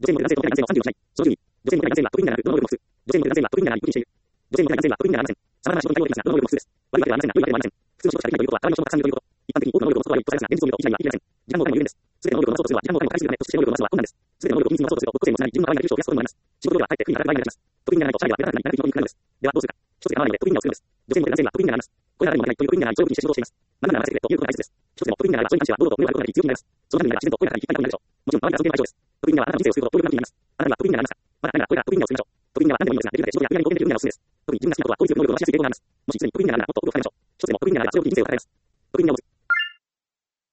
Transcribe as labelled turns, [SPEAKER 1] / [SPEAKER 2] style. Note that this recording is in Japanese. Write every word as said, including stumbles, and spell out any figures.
[SPEAKER 1] 女性も男性と男性のさんじゅうをしない。そのじゅうに、女性も男性は特にならなく、どの能力も複数。女性も男性は特にならないことにしている。女性も男性は特にならありません。様々な仕事に対応できますが、どの能力も複数です。悪いわけではありませんが、良いわけでもありません。普通の仕事しかできないということは、体の人もたくさんいるということ。一般的に多くの能力を持つことはいいとされますが、現実を見ると一概には言い切れません。時間もお金も有限です。すべての能力を持つとするは、時間もお金も返するためとして能力を持つのは困難です。すべての能力を均一に持つとすると、個性もつなぎ、自分の場合になる収を増やすことになります。仕事量はかえって得意な働きがいになります。得意にならないと社内では目立たなくなり、なるべくのになるのです。ではどうするか。一つが合わないので、得意なを作るのです。女性も男性は得意にならないます。これならにもないという得意にならない、そういうふうにして仕事をしています。まだならせてくれということが大切です。一つでも得意にならない場所に関しては、堂々と能力あることが強くなります。そのために自然と声が高い、一般的になるでしょう。もちろん、周りが尊敬の対象です。得意にならあなたの人生を救うと、能力なくなります。あなたには得意にならますか。まだ何ならこれら得意なを作りましょう。得意なは何でもいいのですが、できるだけ仕事や分野に貢献できる分野がおすすめです。特に自分が好きなことは効率よく能力を回しやすい傾向があります。もしすでに得意にならないことを多く深めましょう。一つでも得意にならない場所を人生を語ります。得意になを持つ。